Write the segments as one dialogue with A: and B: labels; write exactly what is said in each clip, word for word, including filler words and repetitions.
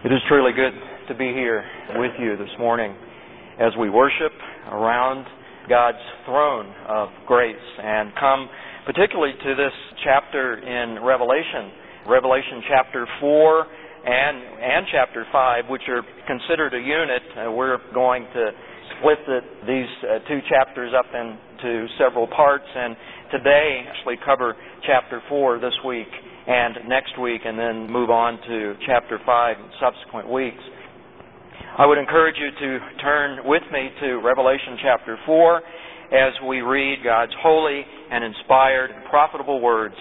A: It is truly good to be here with you this morning as we worship around God's throne of grace and come particularly to this chapter in Revelation, Revelation chapter four and and chapter five, which are considered a unit. Uh, we're going to split the, these uh, two chapters up into several parts, and today actually cover chapter four this week and next week, and then move on to chapter five in subsequent weeks. I would encourage you to turn with me to Revelation chapter four as we read God's holy and inspired and profitable words.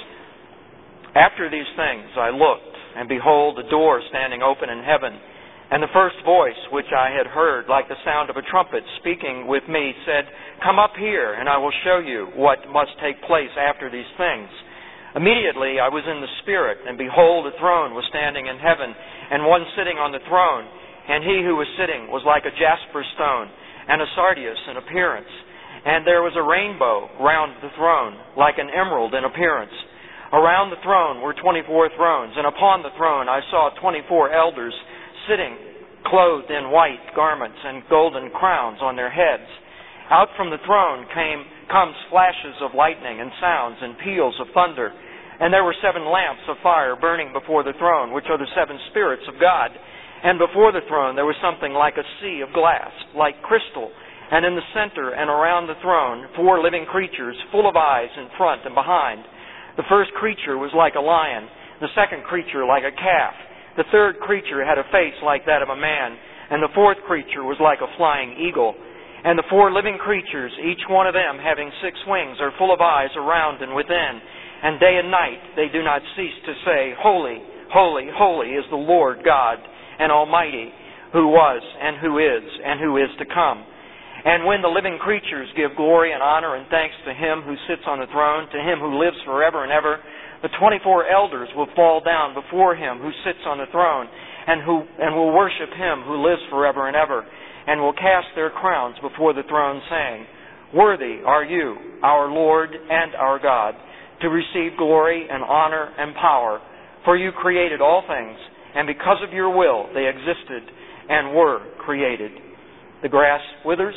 A: After these things I looked, and behold, a door standing open in heaven, and the first voice which I had heard, like the sound of a trumpet, speaking with me, said, "Come up here, and I will show you what must take place after these things." Immediately I was in the Spirit, and behold, a throne was standing in heaven, and one sitting on the throne. And he who was sitting was like a jasper stone, and a sardius in appearance. And there was a rainbow round the throne, like an emerald in appearance. Around the throne were twenty-four thrones, and upon the throne I saw twenty-four elders sitting, clothed in white garments and golden crowns on their heads. Out from the throne came comes flashes of lightning and sounds and peals of thunder. And there were seven lamps of fire burning before the throne, which are the seven spirits of God. And before the throne there was something like a sea of glass, like crystal. And in the center and around the throne, four living creatures, full of eyes in front and behind. The first creature was like a lion, the second creature like a calf. The third creature had a face like that of a man, and the fourth creature was like a flying eagle. And the four living creatures, each one of them having six wings, are full of eyes around and within. And day and night they do not cease to say, "Holy, holy, holy is the Lord God and Almighty, who was and who is and who is to come." And when the living creatures give glory and honor and thanks to Him who sits on the throne, to Him who lives forever and ever, the twenty-four elders will fall down before Him who sits on the throne, and who and will worship Him who lives forever and ever, and will cast their crowns before the throne, saying, "Worthy are you, our Lord and our God, to receive glory and honor and power, for you created all things, and because of your will they existed and were created." The grass withers,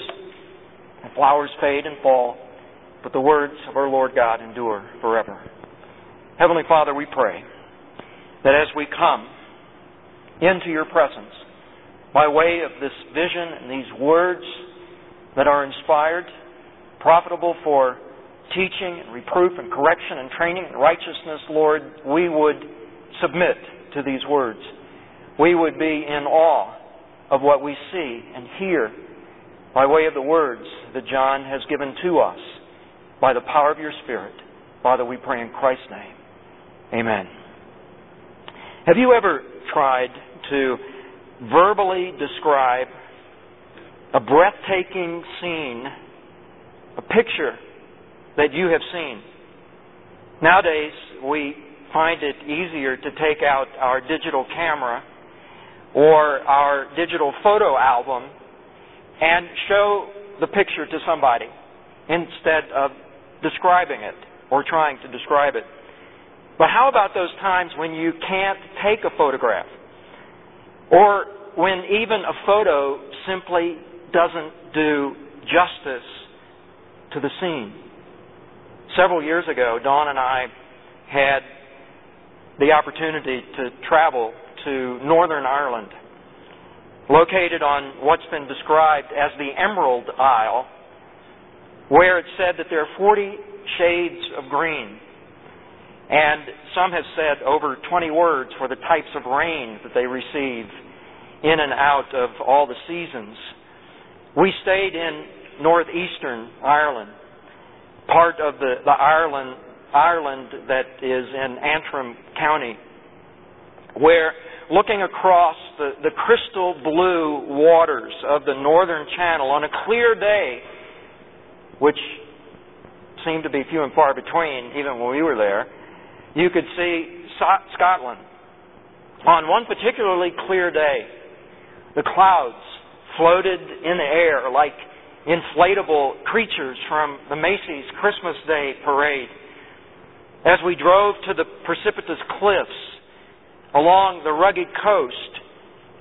A: and flowers fade and fall, but the words of our Lord God endure forever. Heavenly Father, we pray that as we come into your presence, by way of this vision and these words that are inspired, profitable for teaching and reproof and correction and training in righteousness, Lord, we would submit to these words. We would be in awe of what we see and hear by way of the words that John has given to us by the power of your Spirit. Father, we pray in Christ's name. Amen. Have you ever tried to verbally describe a breathtaking scene, a picture that you have seen? Nowadays, we find it easier to take out our digital camera or our digital photo album and show the picture to somebody instead of describing it or trying to describe it. But how about those times when you can't take a photograph, or when even a photo simply doesn't do justice to the scene? Several years ago, Dawn and I had the opportunity to travel to Northern Ireland, located on what's been described as the Emerald Isle, where it's said that there are forty shades of green. And some have said over twenty words for the types of rain that they receive in and out of all the seasons. We stayed in northeastern Ireland, part of the, the Ireland, Ireland that is in Antrim County, where looking across the, the crystal blue waters of the Northern Channel on a clear day, which seemed to be few and far between even when we were there, you could see Scotland. On one particularly clear day, the clouds floated in the air like inflatable creatures from the Macy's Christmas Day parade. As we drove to the precipitous cliffs along the rugged coast,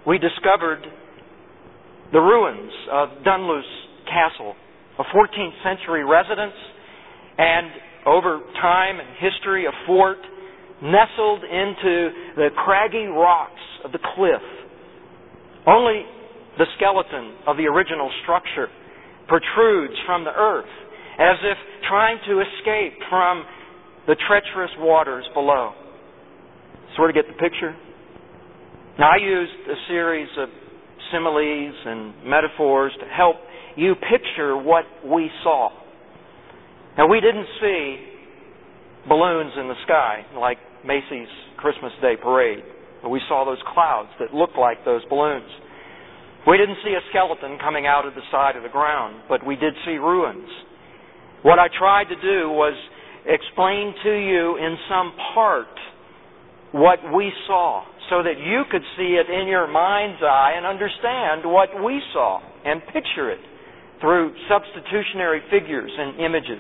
A: we discovered the ruins of Dunluce Castle, a fourteenth century residence, and over time and history, a fort nestled into the craggy rocks of the cliff. Only the skeleton of the original structure protrudes from the earth, as if trying to escape from the treacherous waters below. Sort of get the picture? Now, I used a series of similes and metaphors to help you picture what we saw. Now, we didn't see balloons in the sky like Macy's Christmas Day Parade. We saw those clouds that looked like those balloons. We didn't see a skeleton coming out of the side of the ground, but we did see ruins. What I tried to do was explain to you in some part what we saw, so that you could see it in your mind's eye and understand what we saw and picture it through substitutionary figures and images.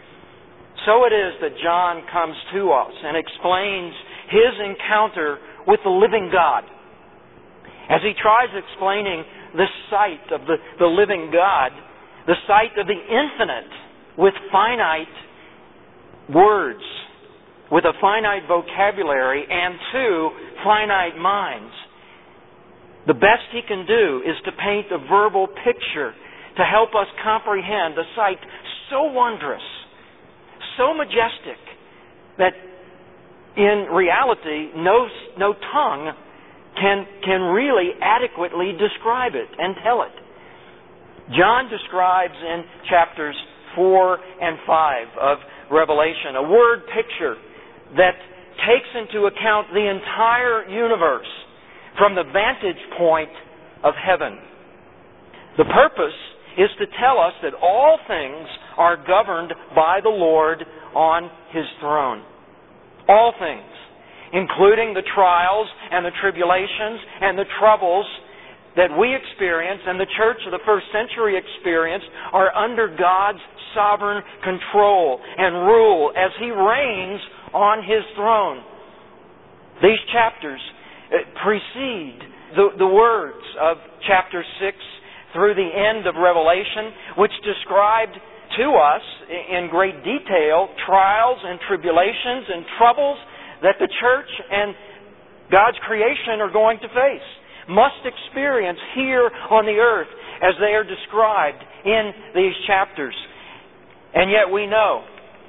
A: So it is that John comes to us and explains his encounter with the living God. As he tries explaining the sight of the, the living God, the sight of the infinite with finite words, with a finite vocabulary and two finite minds. The best he can do is to paint a verbal picture to help us comprehend a sight so wondrous, so majestic, that in reality no, no tongue can, can really adequately describe it and tell it. John describes in chapters four and five of Revelation a word picture that takes into account the entire universe from the vantage point of heaven. The purpose is to tell us that all things are governed by the Lord on His throne. All things, including the trials and the tribulations and the troubles that we experience and the church of the first century experienced, are under God's sovereign control and rule as He reigns on His throne. These chapters precede the, the words of chapter six through the end of Revelation, which described to us in great detail trials and tribulations and troubles that the church and God's creation are going to face, must experience here on the earth as they are described in these chapters. And yet we know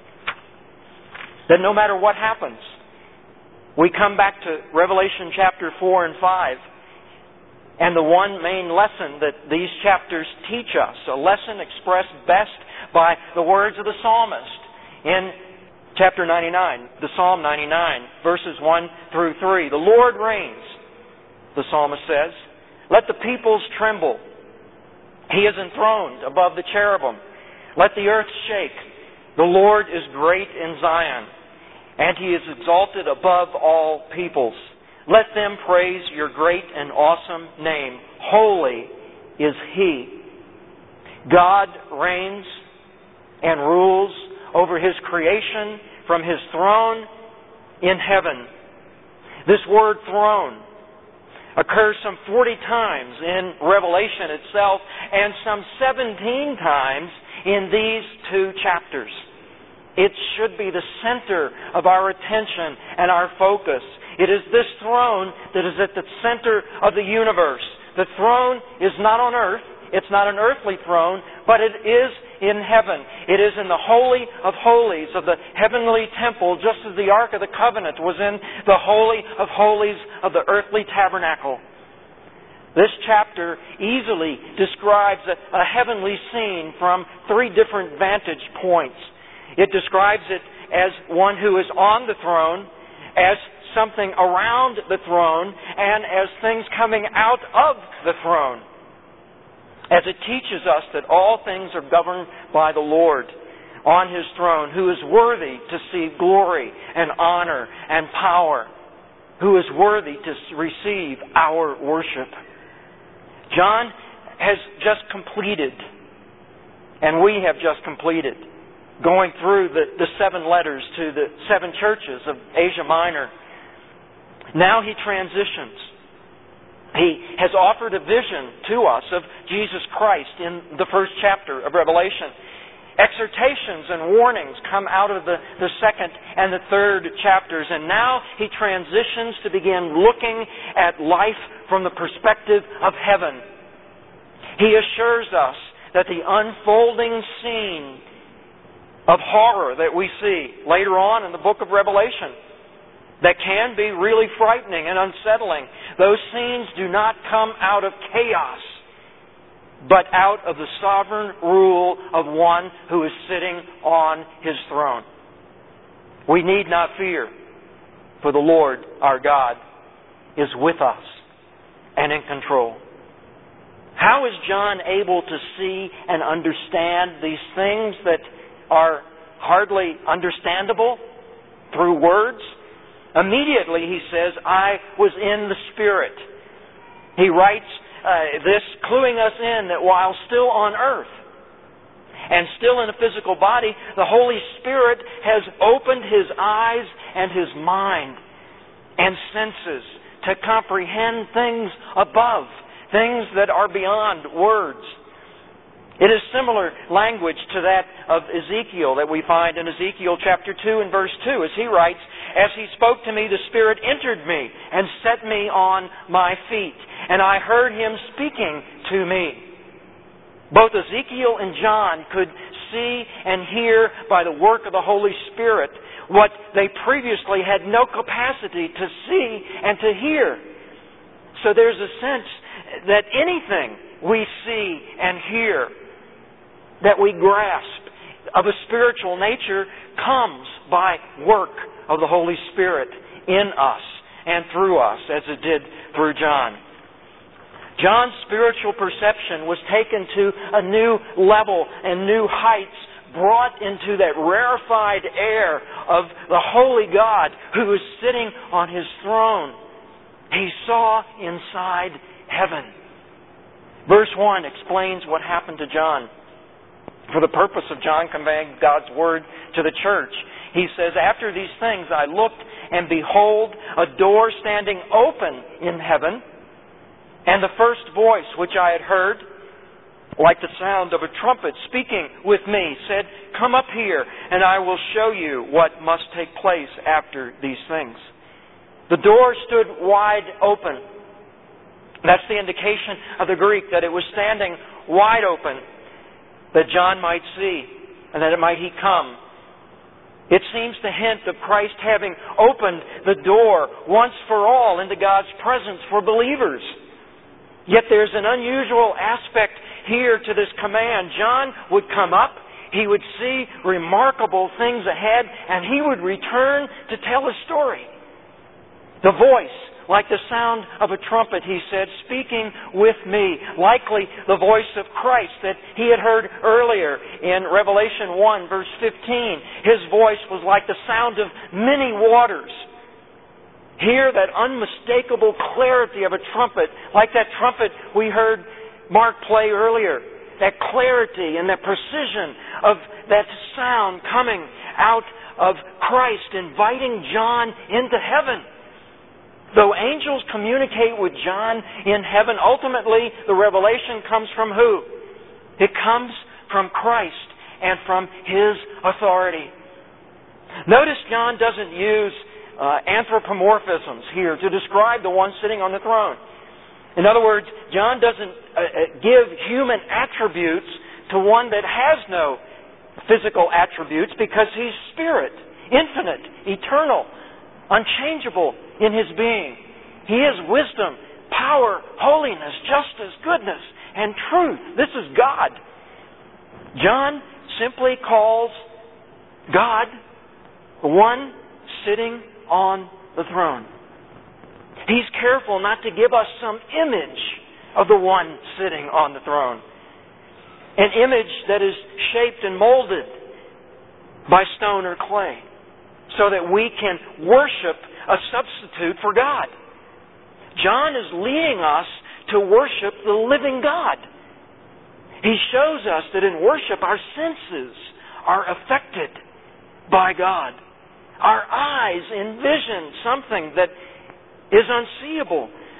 A: that no matter what happens, we come back to Revelation chapter four and five, and the one main lesson that these chapters teach us, a lesson expressed best by the words of the psalmist in chapter ninety-nine, the Psalm ninety-nine, verses one through three. The Lord reigns, the psalmist says. Let the peoples tremble. He is enthroned above the cherubim. Let the earth shake. The Lord is great in Zion, and He is exalted above all peoples. Let them praise your great and awesome name. Holy is He. God reigns and rules over His creation from His throne in heaven. This word throne occurs some forty times in Revelation itself and some seventeen times in these two chapters. It should be the center of our attention and our focus. It is this throne that is at the center of the universe. The throne is not on earth. It's not an earthly throne, but it is in heaven. It is in the Holy of Holies of the heavenly temple, just as the Ark of the Covenant was in the Holy of Holies of the earthly tabernacle. This chapter easily describes a, a heavenly scene from three different vantage points. It describes it as one who is on the throne, as something around the throne, and as things coming out of the throne. As it teaches us that all things are governed by the Lord on His throne, who is worthy to see glory and honor and power, who is worthy to receive our worship. John has just completed, and we have just completed, going through the, the seven letters to the seven churches of Asia Minor. Now he transitions He has offered a vision to us of Jesus Christ in the first chapter of Revelation. Exhortations and warnings come out of the, the second and the third chapters. And now He transitions to begin looking at life from the perspective of heaven. He assures us that the unfolding scene of horror that we see later on in the book of Revelation, that can be really frightening and unsettling, those scenes do not come out of chaos, but out of the sovereign rule of one who is sitting on His throne. We need not fear, for the Lord our God is with us and in control. How is John able to see and understand these things that are hardly understandable through words? Immediately he says, I was in the Spirit. He writes uh, this, cluing us in that while still on earth and still in a physical body, the Holy Spirit has opened His eyes and His mind and senses to comprehend things above, things that are beyond words. It is similar language to that of Ezekiel that we find in Ezekiel chapter two and verse two, as he writes, As He spoke to me, the Spirit entered me and set me on my feet, and I heard Him speaking to me. Both Ezekiel and John could see and hear by the work of the Holy Spirit what they previously had no capacity to see and to hear. So there's a sense that anything we see and hear, that we grasp of a spiritual nature, comes by work of the Holy Spirit in us and through us, as it did through John. John's spiritual perception was taken to a new level and new heights, brought into that rarefied air of the holy God who is sitting on His throne. He saw inside heaven. Verse one explains what happened to John. For the purpose of John conveying God's Word to the church, he says, After these things I looked, and behold, a door standing open in heaven, and the first voice which I had heard, like the sound of a trumpet speaking with me, said, Come up here, and I will show you what must take place after these things. The door stood wide open. That's the indication of the Greek, that it was standing wide open, that John might see, and that it might he come. It seems to hint of Christ having opened the door once for all into God's presence for believers. Yet there's an unusual aspect here to this command. John would come up, he would see remarkable things ahead, and he would return to tell a story. The voice, like the sound of a trumpet, he said, speaking with me, likely the voice of Christ that he had heard earlier in Revelation one, verse fifteen. His voice was like the sound of many waters. Hear that unmistakable clarity of a trumpet, like that trumpet we heard Mark play earlier. That clarity and that precision of that sound coming out of Christ, inviting John into heaven. Though angels communicate with John in heaven, ultimately the revelation comes from who? It comes from Christ and from His authority. Notice John doesn't use uh, anthropomorphisms here to describe the one sitting on the throne. In other words, John doesn't uh, give human attributes to one that has no physical attributes, because He's Spirit, infinite, eternal, unchangeable in His being. He is wisdom, power, holiness, justice, goodness, and truth. This is God. John simply calls God the one sitting on the throne. He's careful not to give us some image of the one sitting on the throne. An image that is shaped and molded by stone or clay, so that we can worship a substitute for God. John is leading us to worship the living God. He shows us that in worship our senses are affected by God. Our eyes envision something that is unseeable.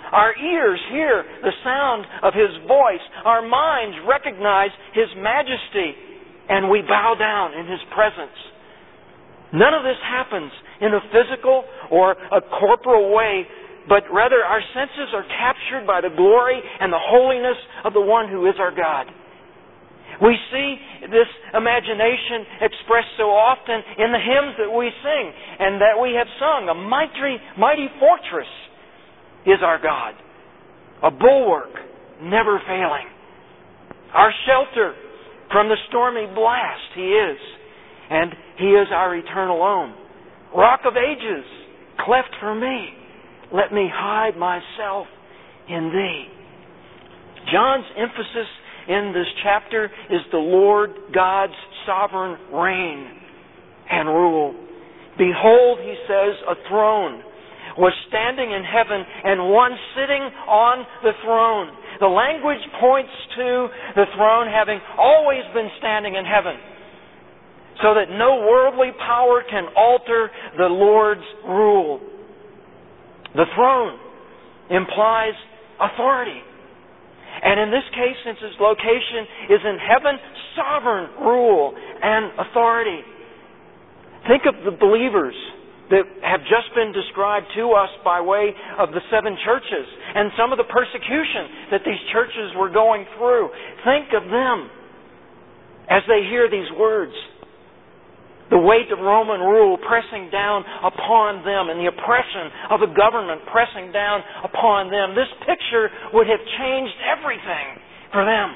A: Our ears hear the sound of His voice. Our minds recognize His majesty, and we bow down in His presence. None of this happens in a physical or a corporal way, but rather our senses are captured by the glory and the holiness of the one who is our God. We see this imagination expressed so often in the hymns that we sing and that we have sung. A mighty, mighty fortress is our God, a bulwark never failing. Our shelter from the stormy blast He is, and He is our eternal own. Rock of ages, cleft for me, let me hide myself in Thee. John's emphasis in this chapter is the Lord God's sovereign reign and rule. Behold, he says, a throne was standing in heaven and one sitting on the throne. The language points to the throne having always been standing in heaven, so that no worldly power can alter the Lord's rule. The throne implies authority. And in this case, since its location is in heaven, sovereign rule and authority. Think of the believers that have just been described to us by way of the seven churches and some of the persecution that these churches were going through. Think of them as they hear these words. The weight of Roman rule pressing down upon them and the oppression of the government pressing down upon them. This picture would have changed everything for them.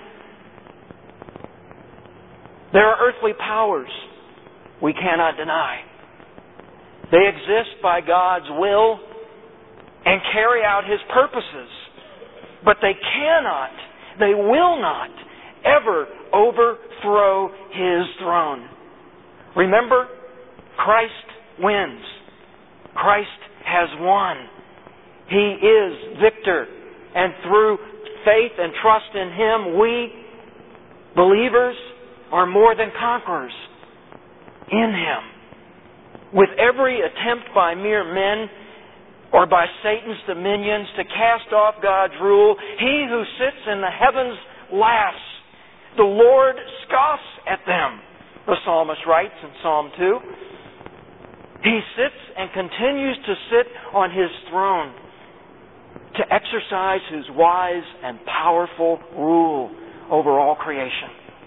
A: There are earthly powers we cannot deny. They exist by God's will and carry out His purposes. But they cannot, they will not ever overthrow His throne. Remember, Christ wins. Christ has won. He is victor. And through faith and trust in Him, we, believers, are more than conquerors in Him. With every attempt by mere men or by Satan's dominions to cast off God's rule, He who sits in the heavens laughs. The Lord scoffs at them, the psalmist writes in Psalm two. He sits and continues to sit on His throne to exercise His wise and powerful rule over all creation.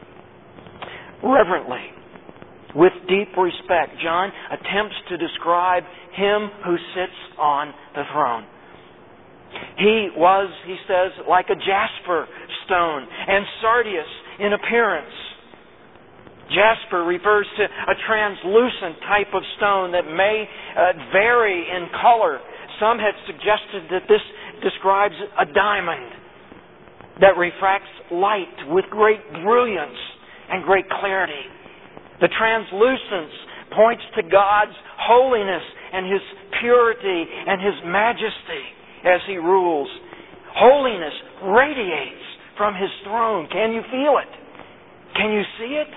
A: Reverently, with deep respect, John attempts to describe Him who sits on the throne. He was, he says, like a jasper stone and sardius in appearance. Jasper refers to a translucent type of stone that may uh, vary in color. Some had suggested that this describes a diamond that refracts light with great brilliance and great clarity. The translucence points to God's holiness and His purity and His majesty as He rules. Holiness radiates from His throne. Can you feel it? Can you see it?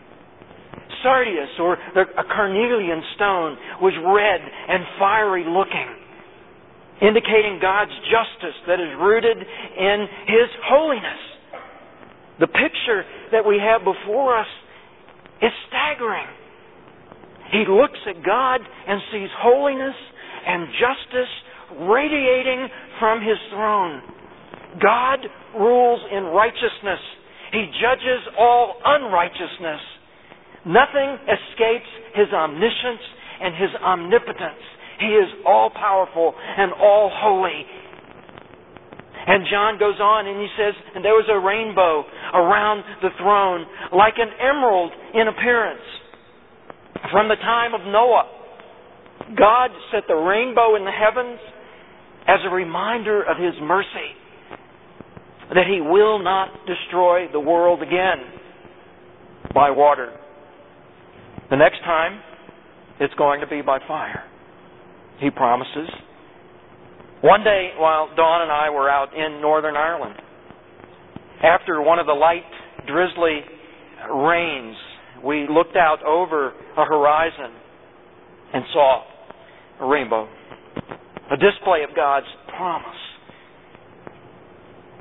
A: Sardius, or a carnelian stone, was red and fiery looking, indicating God's justice that is rooted in His holiness. The picture that we have before us is staggering. He looks at God and sees holiness and justice radiating from His throne. God rules in righteousness. He judges all unrighteousness. Nothing escapes His omniscience and His omnipotence. He is all-powerful and all-holy. And John goes on and he says, and there was a rainbow around the throne, like an emerald in appearance. From the time of Noah, God set the rainbow in the heavens as a reminder of His mercy, that He will not destroy the world again by water. The next time, it's going to be by fire, He promises. One day, while Dawn and I were out in Northern Ireland, after one of the light, drizzly rains, we looked out over a horizon and saw a rainbow, a display of God's promise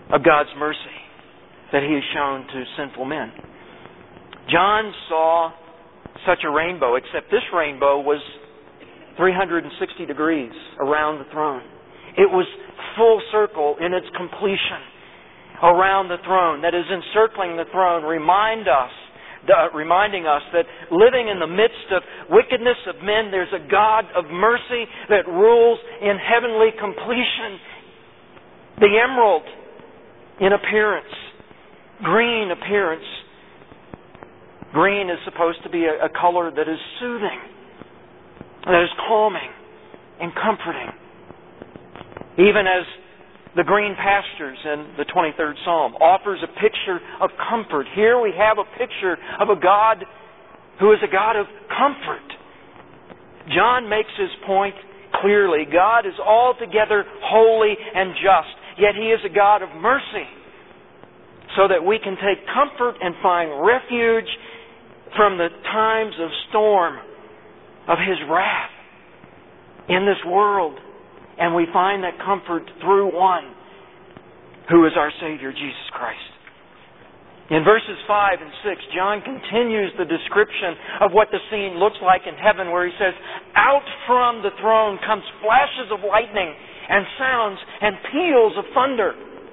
A: of God's mercy that He has shown to sinful men. John saw such a rainbow, except this rainbow was three hundred sixty degrees around the throne. It was full circle in its completion around the throne, that is encircling the throne, remind us, uh, reminding us that living in the midst of wickedness of men, there's a God of mercy that rules in heavenly completion. The emerald in appearance, green appearance. Green is supposed to be a, a color that is soothing, that is calming and comforting. Even as the green pastures in the twenty-third Psalm offers a picture of comfort. Here we have a picture of a God who is a God of comfort. John makes his point clearly. God is altogether holy and just, yet He is a God of mercy, so that we can take comfort and find refuge from the times of storm, of His wrath in this world. And we find that comfort through one who is our Savior, Jesus Christ. In verses five and six, John continues the description of what the scene looks like in heaven, where he says, "Out from the throne comes flashes of lightning and sounds and peals of thunder."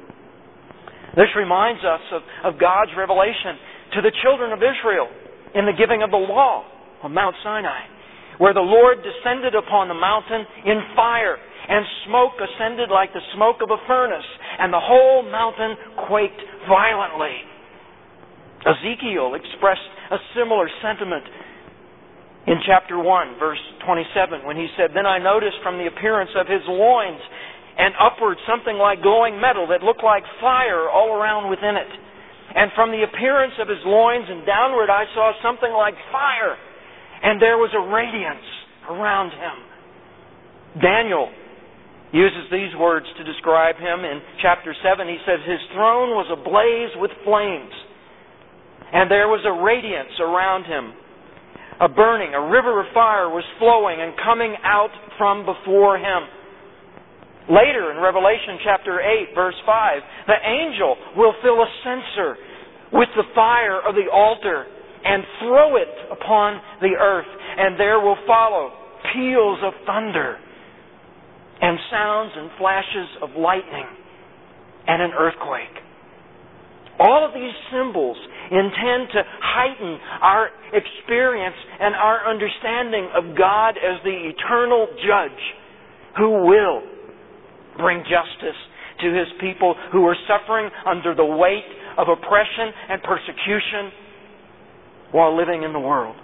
A: This reminds us of, of God's revelation to the children of Israel in the giving of the law on Mount Sinai, where the Lord descended upon the mountain in fire, and smoke ascended like the smoke of a furnace, and the whole mountain quaked violently. Ezekiel expressed a similar sentiment in chapter one, verse twenty-seven, when he said, "Then I noticed from the appearance of His loins and upward something like glowing metal that looked like fire all around within it. And from the appearance of His loins and downward I saw something like fire, and there was a radiance around Him." Daniel uses these words to describe Him in chapter seven. He says, "His throne was ablaze with flames, and there was a radiance around Him. A burning, a river of fire was flowing and coming out from before Him." Later in Revelation chapter eight, verse five, the angel will fill a censer with the fire of the altar and throw it upon the earth, and there will follow peals of thunder and sounds and flashes of lightning and an earthquake. All of these symbols intend to heighten our experience and our understanding of God as the eternal judge who will bring justice to His people who are suffering under the weight of oppression and persecution while living in the world.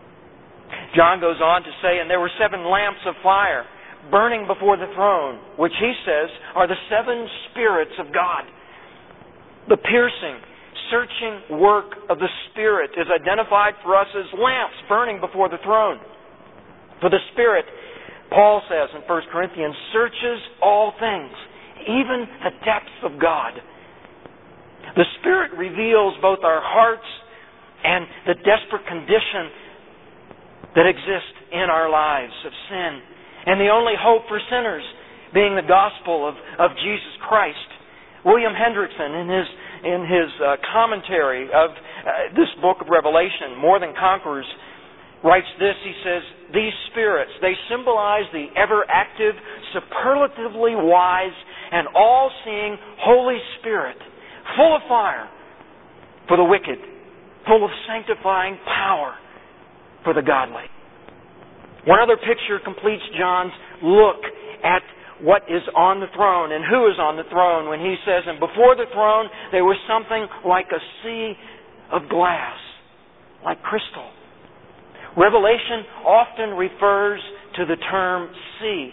A: John goes on to say, "And there were seven lamps of fire burning before the throne," which he says are the seven spirits of God. The piercing, searching work of the Spirit is identified for us as lamps burning before the throne. For the Spirit, Paul says in First Corinthians, searches all things, even the depths of God. The Spirit reveals both our hearts and the desperate condition that exists in our lives of sin, and the only hope for sinners being the gospel of, of Jesus Christ. William Hendrickson, in his in his uh, commentary of uh, this book of Revelation, More Than Conquerors, writes this. He says, "These spirits, they symbolize the ever-active, superlatively wise, and all-seeing Holy Spirit, full of fire for the wicked, full of sanctifying power for the godly." One other picture completes John's look at what is on the throne and who is on the throne when he says, "And before the throne there was something like a sea of glass, like crystal." Revelation often refers to the term sea.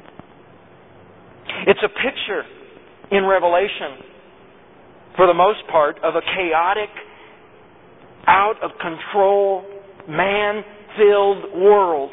A: It's a picture in Revelation, for the most part, of a chaotic, out of control, man-filled world.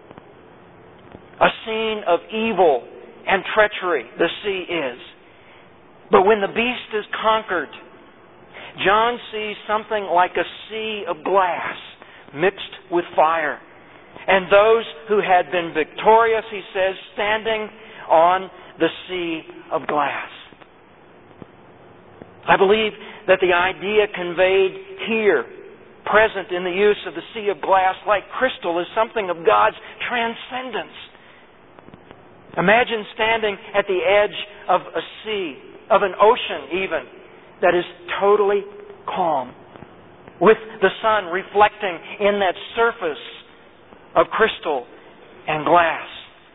A: A scene of evil and treachery, the sea is. But when the beast is conquered, John sees something like a sea of glass mixed with fire. And those who had been victorious, he says, standing on the sea of glass.
B: I believe that the idea conveyed here, present in the use of the sea of glass like crystal, is something of God's transcendence. Imagine standing at the edge of a sea, of an ocean even, that is totally calm, with the sun reflecting in that surface of crystal and glass.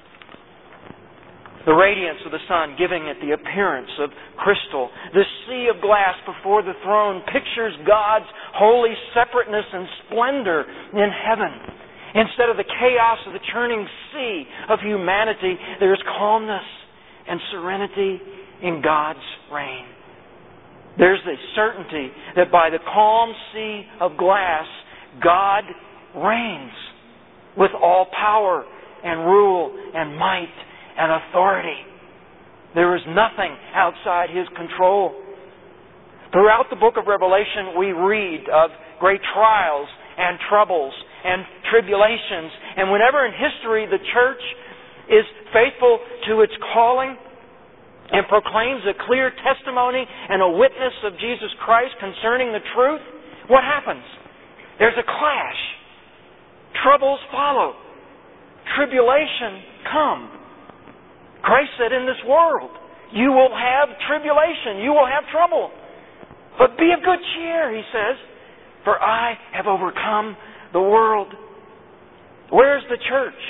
B: The radiance of the sun giving it the appearance of crystal. This sea of glass before the throne pictures God's holy separateness and splendor in heaven. Instead of the chaos of the churning sea of humanity, there is calmness and serenity in God's reign. There's the certainty that by the calm sea of glass, God reigns with all power and rule and might and authority. There is nothing outside His control. Throughout the book of Revelation, we read of great trials and troubles and tribulations. And whenever in history the church is faithful to its calling and proclaims a clear testimony and a witness of Jesus Christ concerning the truth, what happens? There's a clash. Troubles follow. Tribulation come. Christ said, in this world, you will have tribulation. You will have trouble. But be of good cheer, He says, for I have overcome the world. Where's the church?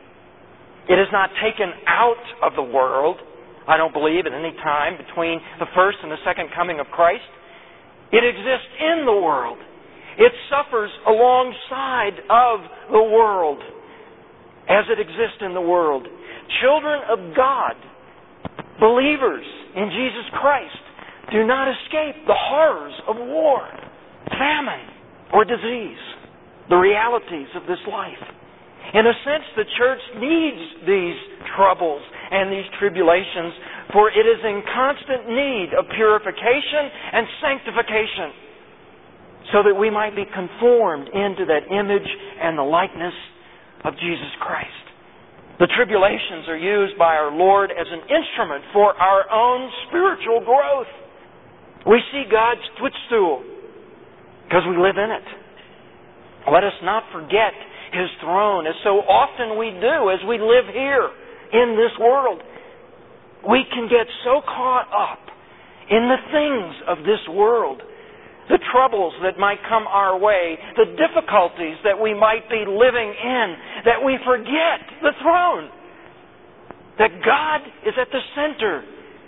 B: It is not taken out of the world, I don't believe, at any time between the first and the second coming of Christ. It exists in the world. It suffers alongside of the world as it exists in the world. Children of God, believers in Jesus Christ, do not escape the horrors of war, famine, or disease, the realities of this life. In a sense, the church needs these troubles and these tribulations, for it is in constant need of purification and sanctification, so that we might be conformed into that image and the likeness of Jesus Christ. The tribulations are used by our Lord as an instrument for our own spiritual growth. We see God's footstool because we live in it. Let us not forget His throne, as so often we do as we live here in this world. We can get so caught up in the things of this world, the troubles that might come our way, the difficulties that we might be living in, that we forget the throne. That God is at the center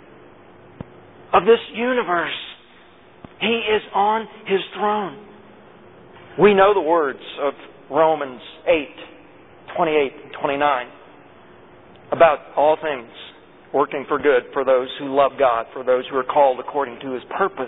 B: of this universe. He is on His throne. We know the words of Romans eight, twenty-eight and twenty-nine about all things working for good for those who love God, for those who are called according to His purpose.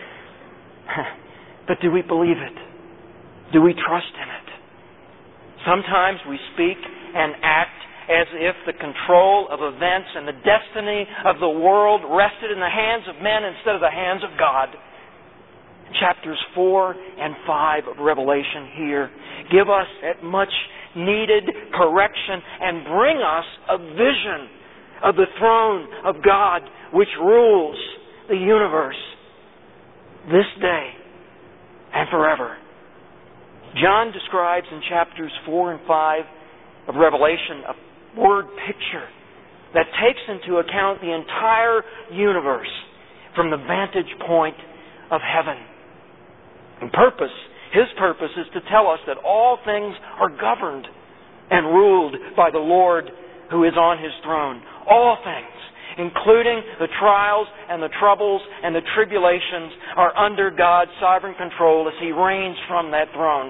B: But do we believe it? Do we trust in it? Sometimes we speak and act as if the control of events and the destiny of the world rested in the hands of men instead of the hands of God. Chapters four and five of Revelation here give us that much needed correction and bring us a vision of the throne of God which rules the universe this day and forever. John describes in chapters four and five of Revelation a word picture that takes into account the entire universe from the vantage point of heaven. And purpose, His purpose is to tell us that all things are governed and ruled by the Lord who is on His throne. All things, including the trials and the troubles and the tribulations, are under God's sovereign control as He reigns from that throne.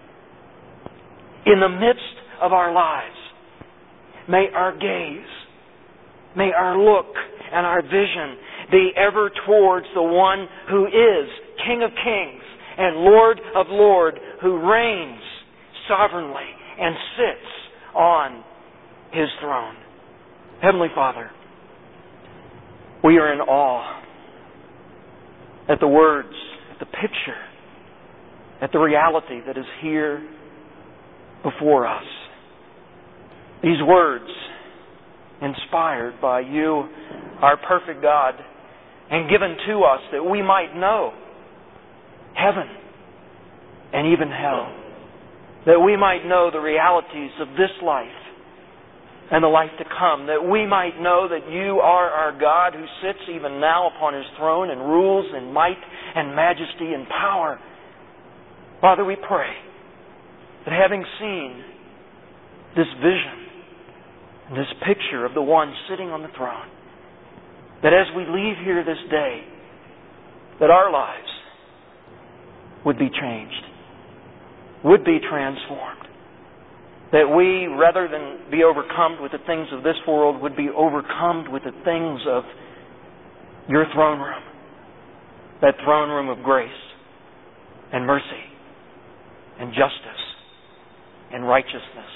B: In the midst of our lives, may our gaze, may our look and our vision be ever towards the one who is King of Kings and Lord of Lords, who reigns sovereignly and sits on His throne. Heavenly Father, we are in awe at the words, at the picture, at the reality that is here before us. These words, inspired by You, our perfect God, and given to us that we might know heaven and even hell. That we might know the realities of this life and the life to come. That we might know that You are our God who sits even now upon His throne and rules in might and majesty and power. Father, we pray that having seen this vision, this picture of the One sitting on the throne, that as we leave here this day, that our lives would be changed, would be transformed. That we, rather than be overcome with the things of this world, would be overcome with the things of Your throne room. That throne room of grace and mercy and justice and righteousness.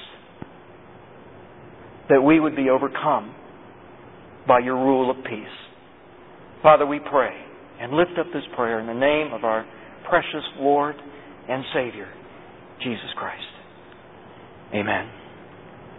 B: That we would be overcome by Your rule of peace. Father, we pray and lift up this prayer in the name of our precious Lord and Savior, Jesus Christ. Amen.